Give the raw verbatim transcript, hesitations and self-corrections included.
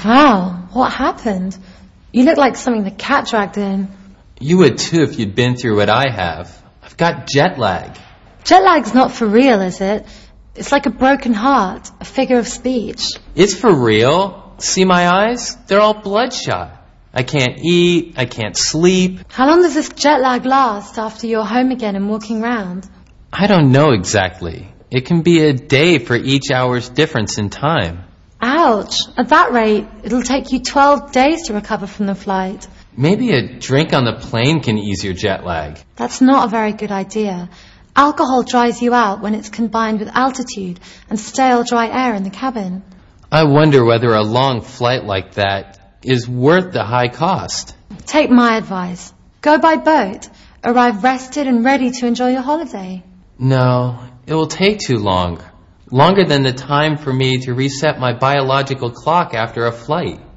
Wow, what happened? You look like something the cat dragged in. You would too if you'd been through what I have. I've got jet lag. Jet lag's not for real, is it? It's like a broken heart, a figure of speech. It's for real. See my eyes? They're all bloodshot. I can't eat, I can't sleep. How long does this jet lag last after you're home again and walking round? I don't know exactly. It can be a day for each hour's difference in time. Ouch! At that rate, it'll take you twelve days to recover from the flight. Maybe a drink on the plane can ease your jet lag. That's not a very good idea. Alcohol dries you out when it's combined with altitude and stale dry air in the cabin. I wonder whether a long flight like that is worth the high cost. Take my advice. Go by boat. Arrive rested and ready to enjoy your holiday. No, it will take too long. Longer than the time for me to reset my biological clock after a flight.